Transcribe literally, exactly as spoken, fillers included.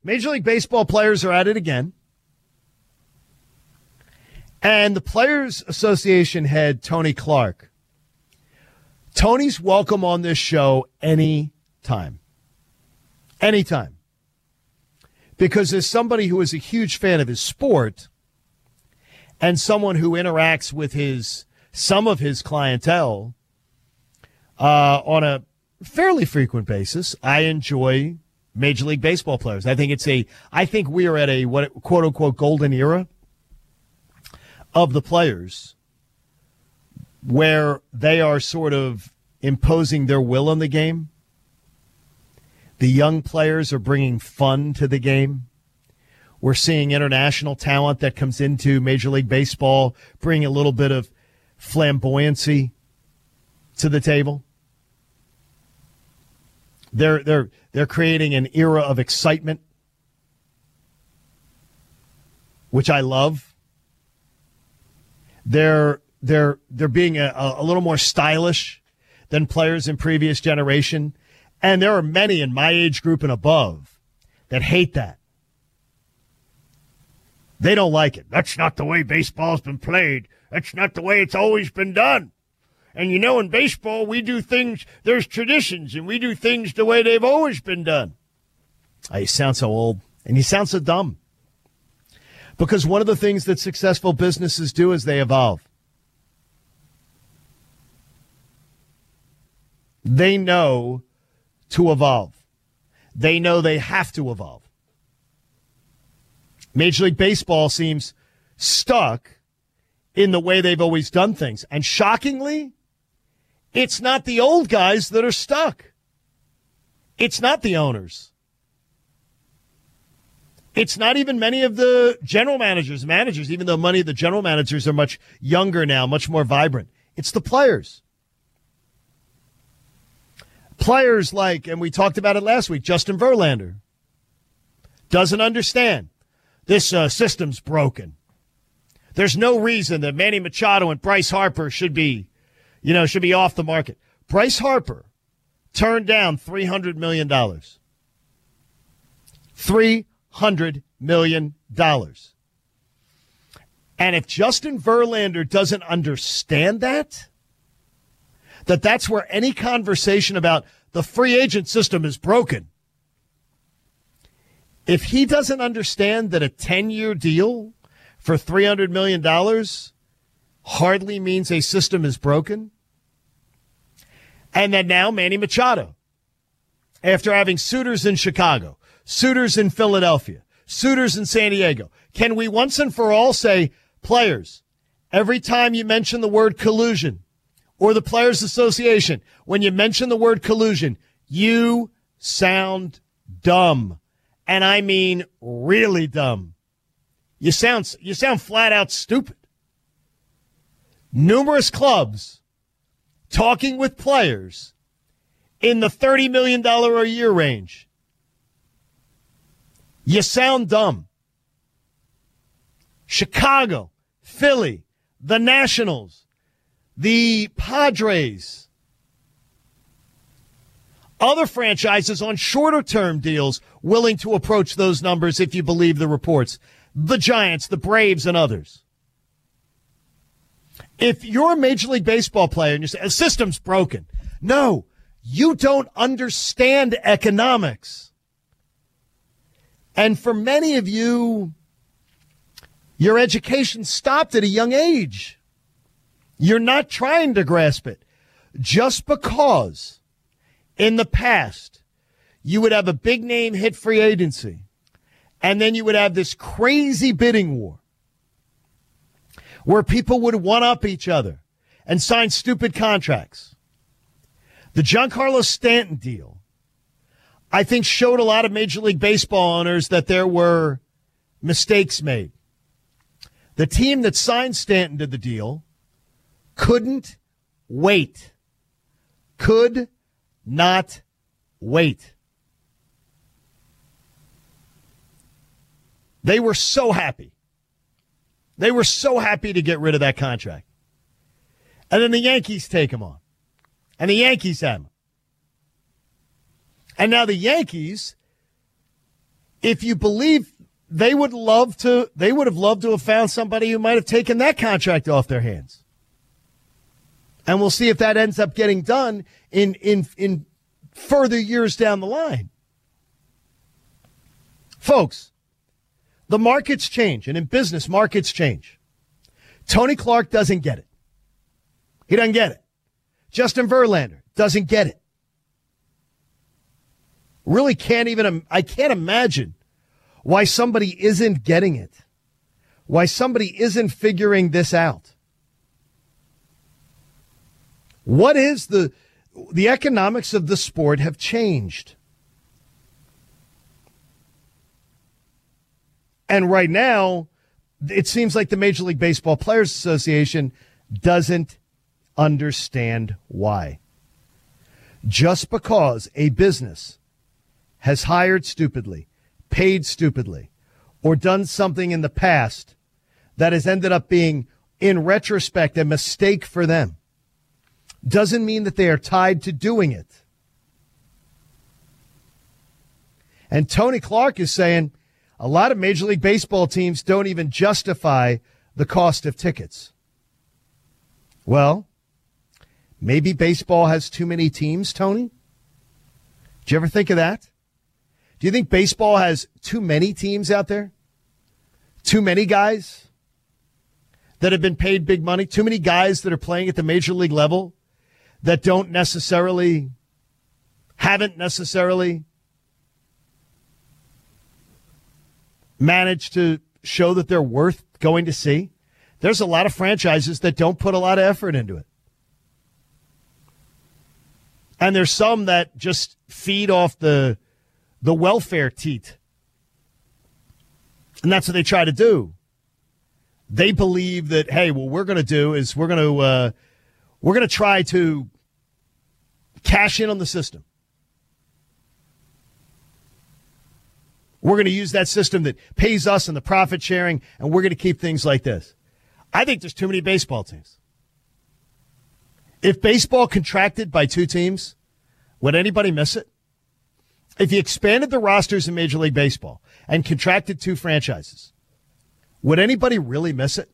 Major League Baseball players are at it again. And the Players Association head, Tony Clark. Tony's welcome on this show anytime. Anytime. Because as somebody who is a huge fan of his sport and someone who interacts with his some of his clientele uh, on a fairly frequent basis, I enjoy Major League Baseball players. I think it's a I think we are at a what quote unquote golden era of the players where they are sort of imposing their will on the game. The young players are bringing fun to the game. We're seeing international talent that comes into Major League Baseball, bring a little bit of flamboyancy to the table. They're they're they're creating an era of excitement, which I love. They're they're they're being a, a little more stylish than players in previous generation. And there are many in my age group and above that hate that. They don't like it. That's not the way baseball's been played. That's not the way it's always been done. And you know, in baseball, we do things, there's traditions, and we do things the way they've always been done. Oh, you sound so old, and you sound so dumb. Because one of the things that successful businesses do is they evolve. They know to evolve. They know they have to evolve. Major League Baseball seems stuck in the way they've always done things. And shockingly, it's not the old guys that are stuck. It's not the owners. It's not even many of the general managers, managers, even though many of the general managers are much younger now, much more vibrant. It's the players. Players like, and we talked about it last week, Justin Verlander doesn't understand this uh, system's broken. There's no reason that Manny Machado and Bryce Harper should be, you know, should be off the market. Bryce Harper turned down three hundred million dollars. three hundred million dollars. And if Justin Verlander doesn't understand that, that that's where any conversation about the free agent system is broken. If he doesn't understand that a ten-year deal for three hundred million dollars hardly means a system is broken, and that now Manny Machado, after having suitors in Chicago, suitors in Philadelphia, suitors in San Diego, can we once and for all say, players, every time you mention the word collusion, or the Players Association, when you mention the word collusion, you sound dumb. And I mean really dumb. You sound, you sound flat out stupid. Numerous clubs talking with players in the thirty million dollars a year range. You sound dumb. Chicago, Philly, the Nationals, the Padres, other franchises on shorter-term deals willing to approach those numbers if you believe the reports. The Giants, the Braves, and others. If you're a Major League Baseball player and you say, a system's broken, no, you don't understand economics. And for many of you, your education stopped at a young age. You're not trying to grasp it. Just because in the past you would have a big name hit free agency and then you would have this crazy bidding war where people would one-up each other and sign stupid contracts. The Giancarlo Stanton deal, I think, showed a lot of Major League Baseball owners that there were mistakes made. The team that signed Stanton to the deal couldn't wait. Could not wait. They were so happy. They were so happy to get rid of that contract. And then the Yankees take him on. And the Yankees have him. And now the Yankees, if you believe they would love to, they would have loved to have found somebody who might have taken that contract off their hands. And we'll see if that ends up getting done in, in, in further years down the line. Folks, the markets change, and in business, markets change. Tony Clark doesn't get it. He doesn't get it. Justin Verlander doesn't get it. Really can't even, I can't imagine why somebody isn't getting it. Why somebody isn't figuring this out. What is the, the economics of the sport have changed. And right now, it seems like the Major League Baseball Players Association doesn't understand why. Just because a business has hired stupidly, paid stupidly, or done something in the past that has ended up being, in retrospect, a mistake for them, doesn't mean that they are tied to doing it. And Tony Clark is saying a lot of Major League Baseball teams don't even justify the cost of tickets. Well, maybe baseball has too many teams, Tony? Did you ever think of that? Do you think baseball has too many teams out there? Too many guys that have been paid big money? Too many guys that are playing at the major league level that don't necessarily, haven't necessarily managed to show that they're worth going to see? There's a lot of franchises that don't put a lot of effort into it. And there's some that just feed off the the welfare teat. And that's what they try to do. They believe that, hey, what we're going to do is we're going to uh, we're going to try to cash in on the system. We're going to use that system that pays us and the profit sharing, and we're going to keep things like this. I think there's too many baseball teams. If baseball contracted by two teams, would anybody miss it? If you expanded the rosters in Major League Baseball and contracted two franchises, would anybody really miss it?